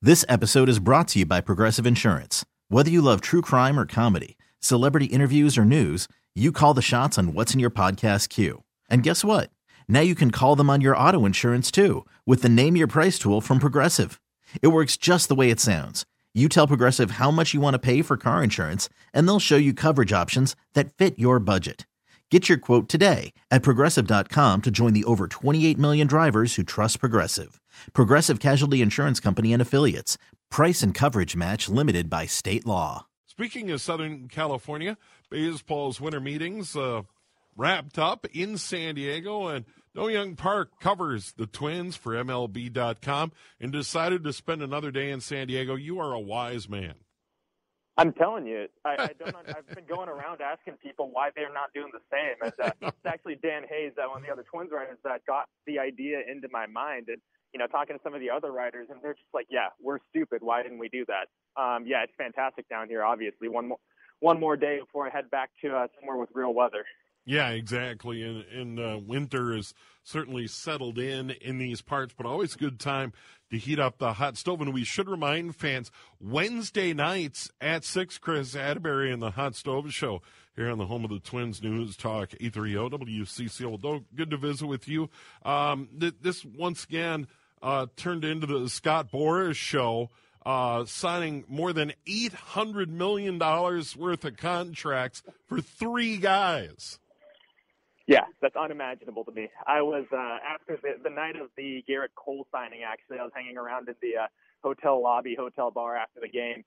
This episode is brought to you by Progressive Insurance. Whether you love true crime or comedy, celebrity interviews or news, you call the shots on what's in your podcast queue. And guess what? Now you can call them on your auto insurance too with the Name Your Price tool from Progressive. It works just the way it sounds. You tell Progressive how much you want to pay for car insurance, and they'll show you coverage options that fit your budget. Get your quote today at Progressive.com to join the over 28 million drivers who trust Progressive. Progressive Casualty Insurance Company and Affiliates. Price and coverage match limited by state law. Speaking of Southern California, baseball's winter meetings wrapped up in San Diego, and Do-Young Park covers the Twins for MLB.com and decided to spend another day in San Diego. You are a wise man. I'm telling you, I don't. I've been going around asking people why they're not doing the same. And, it's actually Dan Hayes, one of the other Twins writers, that got the idea into my mind. And talking to some of the other writers, and they're just like, "Yeah, we're stupid. Why didn't we do that?" Yeah, it's fantastic down here. Obviously, one more day before I head back to somewhere with real weather. Yeah, exactly. And winter is certainly settled in these parts, but always a good time to heat up the hot stove. And we should remind fans, Wednesday nights at 6, Chris Atterbury and the Hot Stove Show here on the home of the Twins News Talk 830 WCCO. Well, good to visit with you. This once again turned into the Scott Boras Show, signing more than $800 million worth of contracts for 3 guys. Yeah, that's unimaginable to me. I was, after the night of the Garrett Cole signing, actually, I was hanging around in the hotel bar after the game,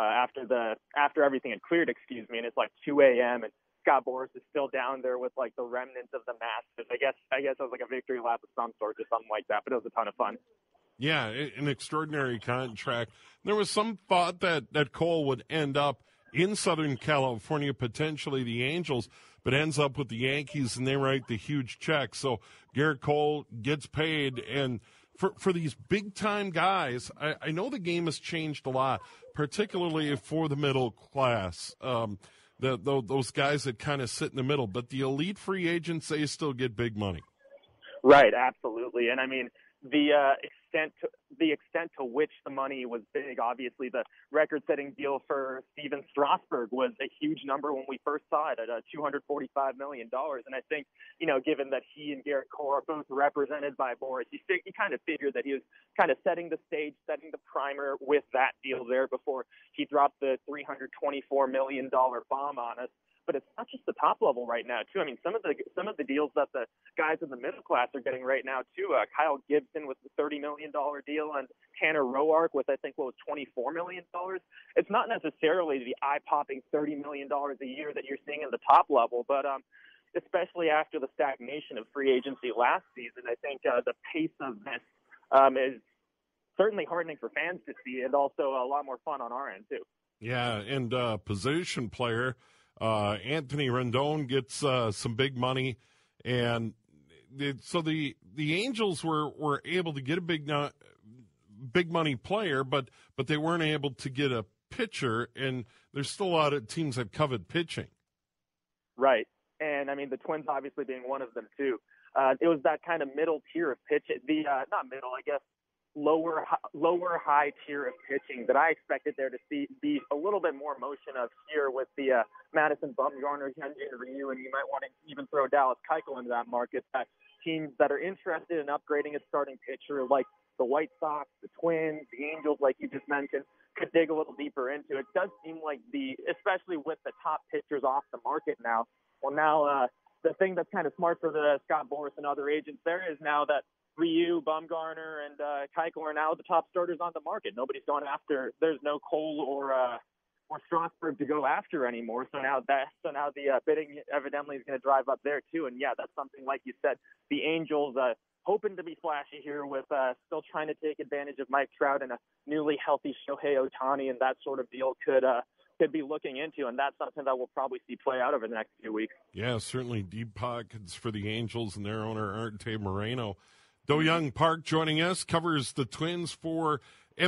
after everything had cleared, and it's like 2 a.m., and Scott Boras is still down there with, like, the remnants of the Masters. I guess it was like a victory lap of some sort or something like that, but it was a ton of fun. Yeah, an extraordinary contract. There was some thought that Cole would end up in Southern California, potentially the Angels, but ends up with the Yankees, and they write the huge check. So Garrett Cole gets paid, and for these big-time guys, I know the game has changed a lot, particularly for the middle class, those guys that kind of sit in the middle. But the elite free agents, they still get big money. Right, absolutely. And, I mean, the extent to which the money was big. Obviously, the record-setting deal for Steven Strasburg was a huge number when we first saw it at $245 million. And I think, given that he and Garrett Cole are both represented by Boras, you kind of figured that he was kind of setting the stage, setting the primer with that deal there before he dropped the $324 million bomb on us. But it's not just the top level right now, too. I mean, some of the deals that the guys in the middle class are getting right now, too. Kyle Gibson with the $30 million deal, and Tanner Roark with, I think, $24 million. It's not necessarily the eye-popping $30 million a year that you're seeing in the top level, but especially after the stagnation of free agency last season, I think the pace of this is certainly heartening for fans to see, and also a lot more fun on our end, too. Yeah, and position player Anthony Rendon gets some big money, and so the Angels were able to get a big money player, but they weren't able to get a pitcher, and there's still a lot of teams that covet pitching. Right, and I mean the Twins obviously being one of them too. It was that kind of middle tier of pitching, not middle, I guess. Lower high tier of pitching that I expected there to be a little bit more motion of here with the Madison Bumgarner, Hyunjin Ryu, and you might want to even throw Dallas Keuchel into that market. That teams that are interested in upgrading a starting pitcher, like the White Sox, the Twins, the Angels, like you just mentioned, could dig a little deeper into. It does seem like especially with the top pitchers off the market now. Well, now the thing that's kind of smart for the Scott Boras and other agents there is now that Ryu, Bumgarner, and Keuchel are now the top starters on the market. Nobody's going after. There's no Cole or Strasburg to go after anymore. So now the bidding evidently is going to drive up there too. And yeah, that's something like you said. The Angels hoping to be flashy here with still trying to take advantage of Mike Trout and a newly healthy Shohei Ohtani, and that sort of deal could be looking into, and that's something that we'll probably see play out over the next few weeks. Yeah, certainly deep pockets for the Angels and their owner Arte Moreno. Do-Young Park joining us, covers the Twins for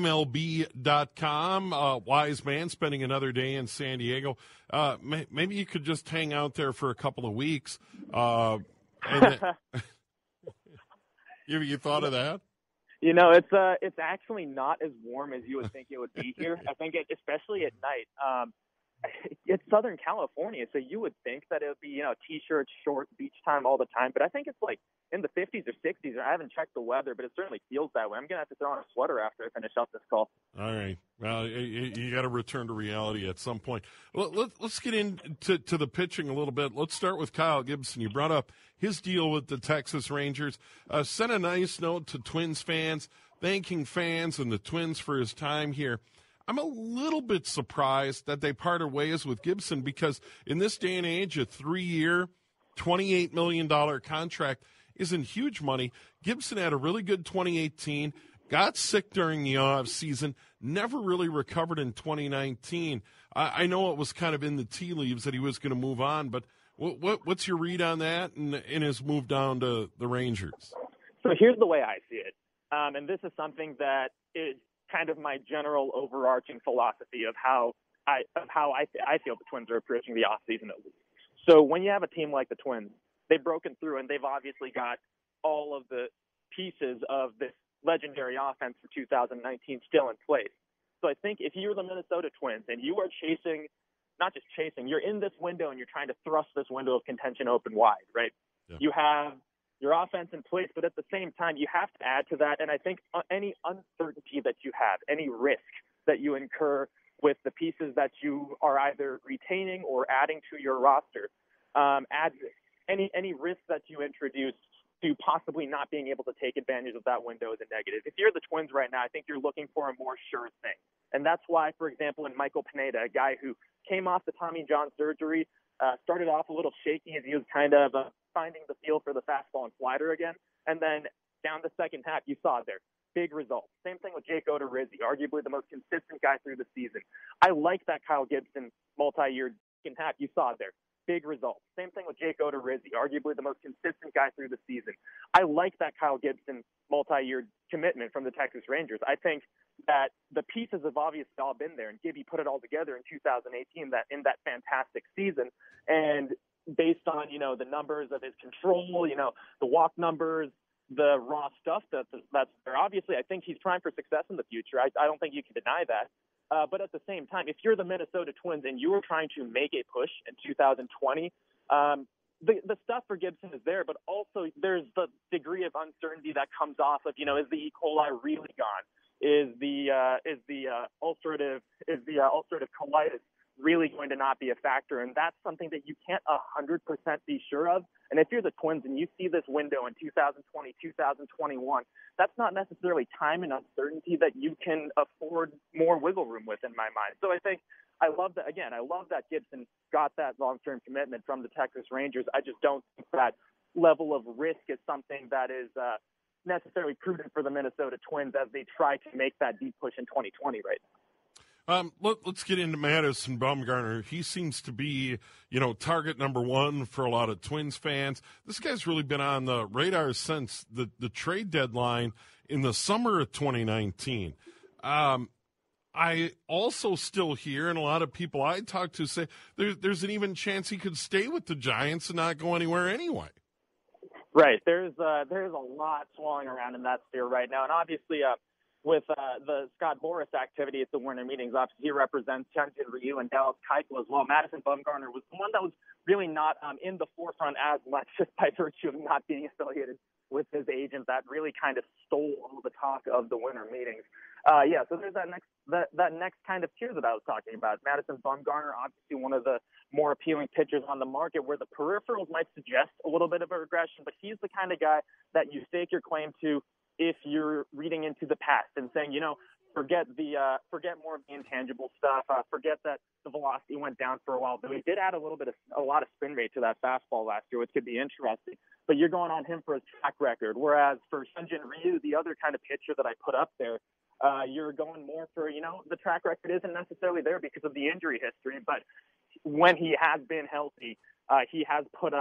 MLB.com. Wise man, spending another day in San Diego. Maybe you could just hang out there for a couple of weeks. You thought of that? It's actually not as warm as you would think it would be here. I think especially at night. It's Southern California, so you would think that it would be, t-shirts, shorts, beach time all the time. But I think it's like in the 50s or 60s. I haven't checked the weather, but it certainly feels that way. I'm going to have to throw on a sweater after I finish up this call. All right. Well, you got to return to reality at some point. Let's get into the pitching a little bit. Let's start with Kyle Gibson. You brought up his deal with the Texas Rangers. Sent a nice note to Twins fans, thanking fans and the Twins for his time here. I'm a little bit surprised that they parted ways with Gibson because in this day and age, a 3-year, $28 million contract isn't huge money. Gibson had a really good 2018, got sick during the off season, never really recovered in 2019. I know it was kind of in the tea leaves that he was going to move on, but what's your read on that and his move down to the Rangers? So here's the way I see it, and this is something that is kind of my general overarching philosophy of how I feel the Twins are approaching the offseason. So when you have a team like the Twins, they've broken through and they've obviously got all of the pieces of this legendary offense for 2019 still in place. So I think if you're the Minnesota Twins and you are not just chasing, you're in this window and you're trying to thrust this window of contention open wide, right? Yeah. You have your offense in place, but at the same time, you have to add to that. And I think any uncertainty that you have, any risk that you incur with the pieces that you are either retaining or adding to your roster, adds any risk that you introduce to possibly not being able to take advantage of that window is a negative. If you're the Twins right now, I think you're looking for a more sure thing. And that's why, for example, in Michael Pineda, a guy who came off the Tommy John surgery, started off a little shaky as he was kind of finding the feel for the fastball and slider again. And then down the second half, you saw it there. Big results. Same thing with Jake Odorizzi, arguably the most consistent guy through the season. I like that Kyle Gibson multi-year second half. You saw it there. Big results. Same thing with Jake Odorizzi, arguably the most consistent guy through the season. I like that Kyle Gibson multi-year commitment from the Texas Rangers. I think that the pieces have obviously all been there, and Gibby put it all together in 2018 in that fantastic season. And based on, the numbers of his control, the walk numbers, the raw stuff that's there, obviously I think he's primed for success in the future. I don't think you can deny that. But at the same time, if you're the Minnesota Twins and you were trying to make a push in 2020, the stuff for Gibson is there, but also there's the degree of uncertainty that comes off of, is the E. coli really gone? Is the ulcerative colitis really going to not be a factor? And that's something that you can't 100% be sure of. And if you're the Twins and you see this window in 2020, 2021, that's not necessarily time and uncertainty that you can afford more wiggle room with, in my mind. So I think I love that Gibson got that long-term commitment from the Texas Rangers. I just don't think that level of risk is something that is necessarily prudent for the Minnesota Twins as they try to make that deep push in 2020 right now. Let's get into Madison Bumgarner. He seems to be, target number one for a lot of Twins fans. This guy's really been on the radar since the trade deadline in the summer of 2019. I also still hear, and a lot of people I talk to say, there's an even chance he could stay with the Giants and not go anywhere anyway. Right. There's a lot swirling around in that sphere right now. And obviously, with the Scott Boras activity at the Werner meetings, obviously he represents Hyun-Jin Ryu and Dallas Keuchel as well. Madison Bumgarner was the one that was really not in the forefront as much, just by virtue of not being affiliated with his agent. That really kind of stole all the talk of the Werner meetings. So there's that next kind of tier that I was talking about. Madison Bumgarner, obviously one of the more appealing pitchers on the market, where the peripherals might suggest a little bit of a regression, but he's the kind of guy that you stake your claim to if you're reading into the past and saying, forget more of the intangible stuff, forget that the velocity went down for a while. But he did add a lot of spin rate to that fastball last year, which could be interesting. But you're going on him for his track record, whereas for Hyun-Jin Ryu, the other kind of pitcher that I put up there, you're going more for, the track record isn't necessarily there because of the injury history, but when he has been healthy, he has put up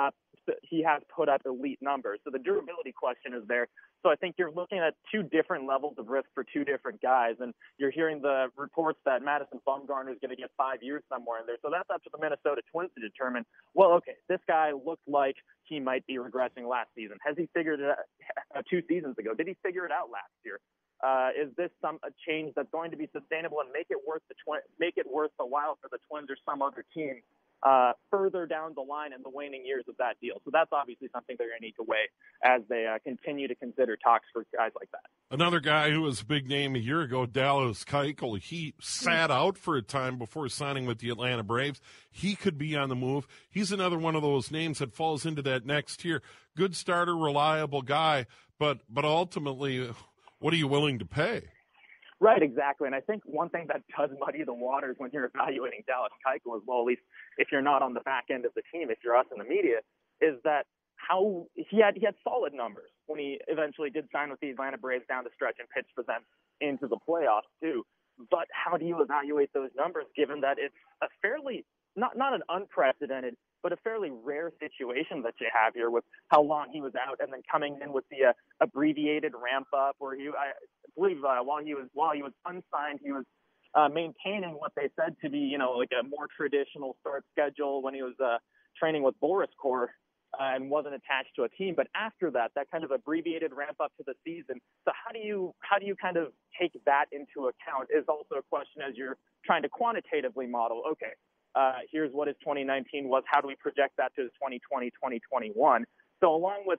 put up elite numbers. So the durability question is there. So I think you're looking at two different levels of risk for two different guys, and you're hearing the reports that Madison Bumgarner is going to get 5 years somewhere in there. So that's up to the Minnesota Twins to determine, well, okay, this guy looked like he might be regressing last season. Has he figured it out 2 seasons ago? Did he figure it out last year? Is this a change that's going to be sustainable and make it worth the while for the Twins or some other team further down the line in the waning years of that deal? So that's obviously something they're going to need to weigh as they continue to consider talks for guys like that. Another guy who was a big name a year ago, Dallas Keuchel, he sat out for a time before signing with the Atlanta Braves. He could be on the move. He's another one of those names that falls into that next tier. Good starter, reliable guy, but ultimately, what are you willing to pay? Right, exactly. And I think one thing that does muddy the waters when you're evaluating Dallas Keuchel, as well, at least if you're not on the back end of the team, if you're us in the media, is that how he had solid numbers when he eventually did sign with the Atlanta Braves down the stretch and pitched for them into the playoffs too. But how do you evaluate those numbers given that it's a fairly, not an unprecedented, but a fairly rare situation that you have here with how long he was out and then coming in with the abbreviated ramp up, where I believe while he was unsigned, he was maintaining what they said to be, like a more traditional start schedule when he was training with Boris Corps and wasn't attached to a team. But after that kind of abbreviated ramp up to the season. So how do you kind of take that into account is also a question as you're trying to quantitatively model, okay, here's what his 2019 was. How do we project that to his 2020, 2021? So along with,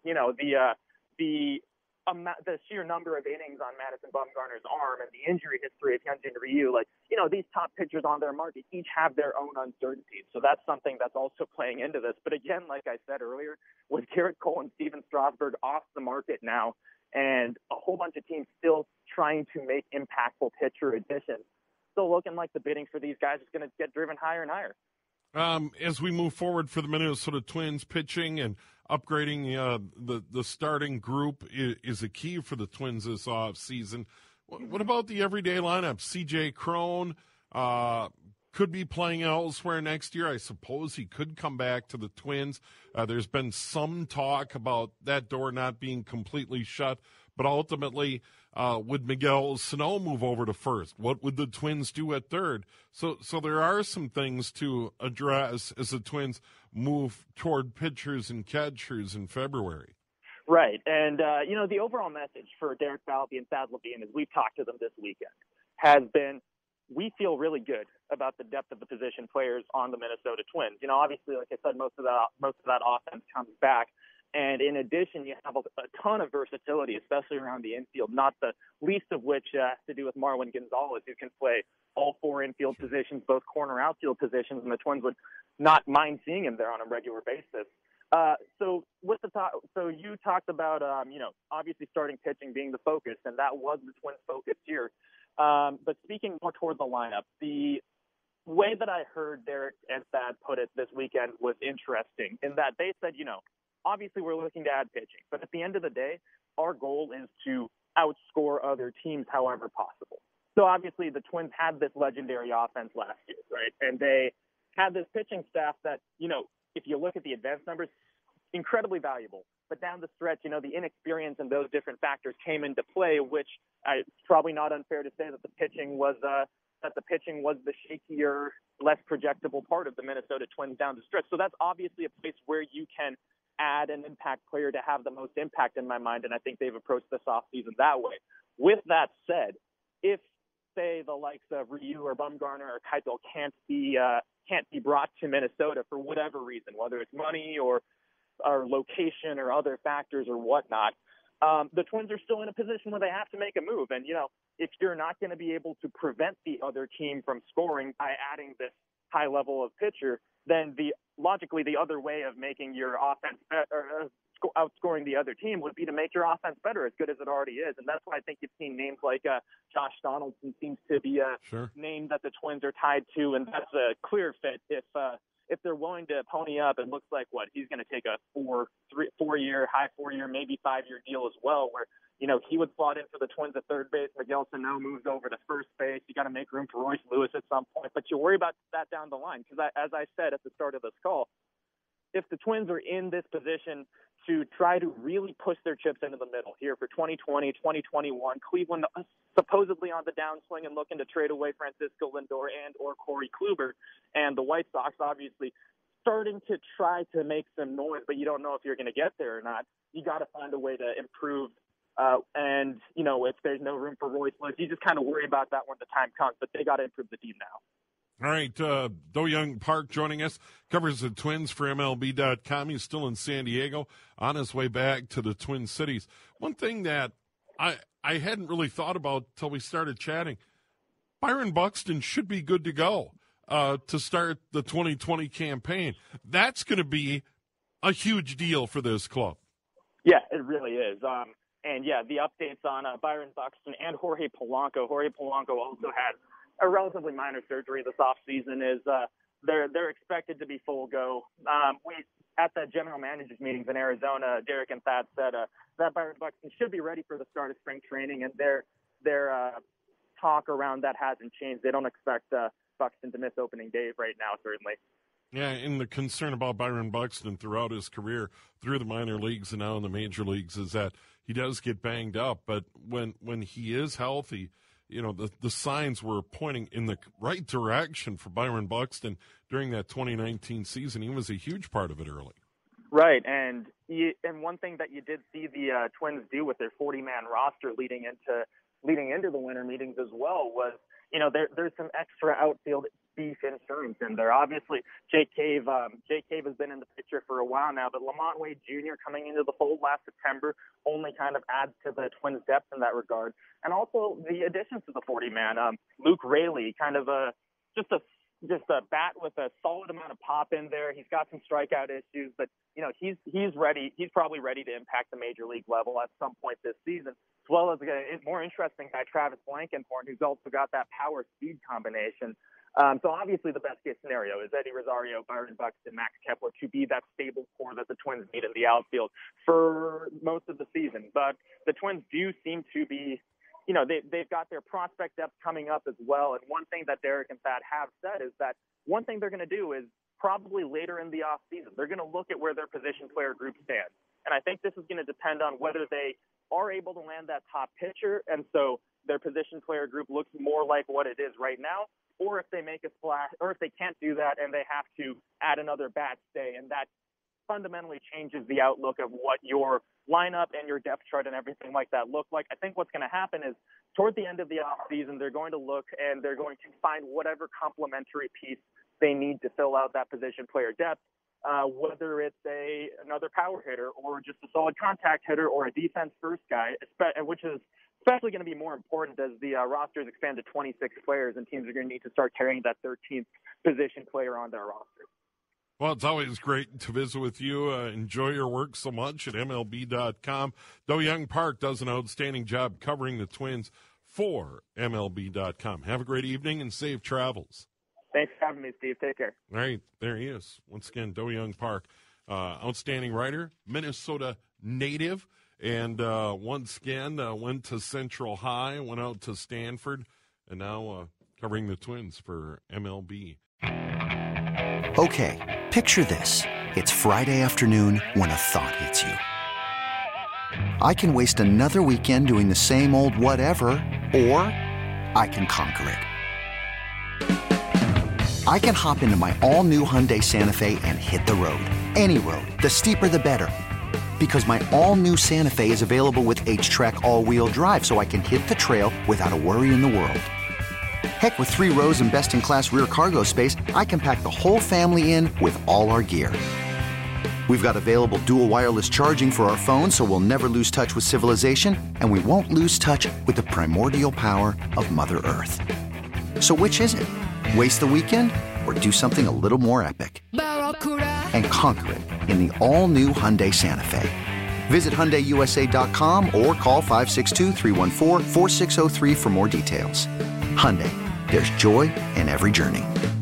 the sheer number of innings on Madison Bumgarner's arm and the injury history of Hyunjin Ryu, these top pitchers on their market each have their own uncertainties. So that's something that's also playing into this. But again, like I said earlier, with Garrett Cole and Steven Strasburg off the market now and a whole bunch of teams still trying to make impactful pitcher additions, still looking like the bidding for these guys is going to get driven higher and higher. As we move forward for the Minnesota Twins, pitching and upgrading the starting group is a key for the Twins this offseason. What about the everyday lineup? C.J. Cron could be playing elsewhere next year. I suppose he could come back to the Twins. There's been some talk about that door not being completely shut, but ultimately, would Miguel Sano move over to first? What would the Twins do at third? So there are some things to address as the Twins move toward pitchers and catchers in February. Right. And, the overall message for Derek Falvey and Thad Levine, as we've talked to them this weekend, has been we feel really good about the depth of the position players on the Minnesota Twins. Obviously, like I said, most of that offense comes back. And in addition, you have a ton of versatility, especially around the infield, not the least of which has to do with Marwin Gonzalez, who can play all 4 infield positions, both corner outfield positions, and the Twins would not mind seeing him there on a regular basis. So you talked about, obviously starting pitching being the focus, and that was the Twins' focus here. But speaking more toward the lineup, the way that I heard Derek and Thad put it this weekend was interesting in that they said, obviously we're looking to add pitching, but at the end of the day, our goal is to outscore other teams however possible. So obviously the Twins had this legendary offense last year, right? And they had this pitching staff that, if you look at the advanced numbers, incredibly valuable. But down the stretch, the inexperience and those different factors came into play, which it's probably not unfair to say that the pitching was the shakier, less projectable part of the Minnesota Twins down the stretch. So that's obviously a place where you can add an impact player to have the most impact in my mind, and I think they've approached this offseason that way. With that said, if, say, the likes of Ryu or Bumgarner or Keuchel can't be brought to Minnesota for whatever reason, whether it's money or location or other factors or whatnot, the Twins are still in a position where they have to make a move. And, if you're not going to be able to prevent the other team from scoring by adding this high level of pitcher, then logically the other way of making your offense better, outscoring the other team would be to make your offense better, as good as it already is. And that's why I think you've seen names like Josh Donaldson seems to be a name that the Twins are tied to, and that's a clear fit. If they're willing to pony up, it looks like he's going to take a 4-year, high 4-year, maybe 5-year deal as well, where he would slot in for the Twins at third base. Miguel Sano moves over to first base. You got to make room for Royce Lewis at some point, but you worry about that down the line because, as I said at the start of this call, if the Twins are in this position to try to really push their chips into the middle here for 2020, 2021, Cleveland supposedly on the downswing and looking to trade away Francisco Lindor and or Corey Kluber, and the White Sox obviously starting to try to make some noise, but you don't know if you're going to get there or not. You got to find a way to improve. And, you know, if there's no room for Royce Lewis, you just kind of worry about that when the time comes, but they got to improve the team now. All right, Do-Young Park joining us, covers the Twins for MLB.com. He's still in San Diego, on his way back to the Twin Cities. One thing that I hadn't really thought about till we started chatting, Byron Buxton should be good to go to start the 2020 campaign. That's going to be a huge deal for this club. Yeah, it really is. And, yeah, the updates on Byron Buxton and Jorge Polanco. Jorge Polanco also had a relatively minor surgery this offseason. Is they're expected to be full go. We at the general managers meetings in Arizona, Derek and Thad said that Byron Buxton should be ready for the start of spring training, and their talk around that hasn't changed. They don't expect Buxton to miss opening day right now, certainly. Yeah, and the concern about Byron Buxton throughout his career, through the minor leagues and now in the major leagues, is that he does get banged up. But when he is healthy, you know, the signs were pointing in the right direction for Byron Buxton during that 2019 season. He was a huge part of it early. Right, and one thing that you did see the Twins do with their 40-man roster leading into the winter meetings as well was, you know, there's some extra outfield beef insurance in there. Obviously, Jake Cave has been in the picture for a while now, but Lamont Wade Jr. coming into the fold last September only kind of adds to the Twins' depth in that regard. And also the additions to the 40-man, Luke Raley, kind of just a bat with a solid amount of pop in there. He's got some strikeout issues, but you know he's ready. He's probably ready to impact the major league level at some point this season, as well as a more interesting guy, Travis Blankenhorn, who's also got that power speed combination. So obviously the best case scenario is Eddie Rosario, Byron Buxton, Max Kepler to be that stable core that the Twins need in the outfield for most of the season. But the Twins do seem to be, you know, they've got their prospect depth coming up as well. And one thing that Derek and Thad have said is that one thing they're going to do is probably later in the offseason, they're going to look at where their position player group stands. And I think this is going to depend on whether they are able to land that top pitcher, and so their position player group looks more like what it is right now, or if they make a splash, or if they can't do that and they have to add another bat stay, and that fundamentally changes the outlook of what your lineup and your depth chart and everything like that look like. I think what's going to happen is toward the end of the offseason, they're going to look and they're going to find whatever complementary piece they need to fill out that position player depth, whether it's another power hitter or just a solid contact hitter or a defense first guy, which is especially going to be more important as the rosters expand to 26 players and teams are going to need to start carrying that 13th position player on their roster. Well, it's always great to visit with you. Enjoy your work so much at MLB.com. Do-Young Park does an outstanding job covering the Twins for MLB.com. Have a great evening and safe travels. Thanks for having me, Steve. Take care. All right, there he is. Once again, Do-Young Park, outstanding writer, Minnesota native, and once again went to Central High, went out to Stanford, and now covering the Twins for MLB. Okay, picture this. It's Friday afternoon when a thought hits you. I can waste another weekend doing the same old whatever, or I can conquer it. I can hop into my all-new Hyundai Santa Fe and hit the road. Any road. The steeper, the better. Because my all-new Santa Fe is available with H-Track all-wheel drive, so I can hit the trail without a worry in the world. Heck, with 3 rows and best-in-class rear cargo space, I can pack the whole family in with all our gear. We've got available dual wireless charging for our phones, so we'll never lose touch with civilization, and we won't lose touch with the primordial power of Mother Earth. So which is it? Waste the weekend or do something a little more epic? And conquer it in the all-new Hyundai Santa Fe. Visit HyundaiUSA.com or call 562-314-4603 for more details. Hyundai, there's joy in every journey.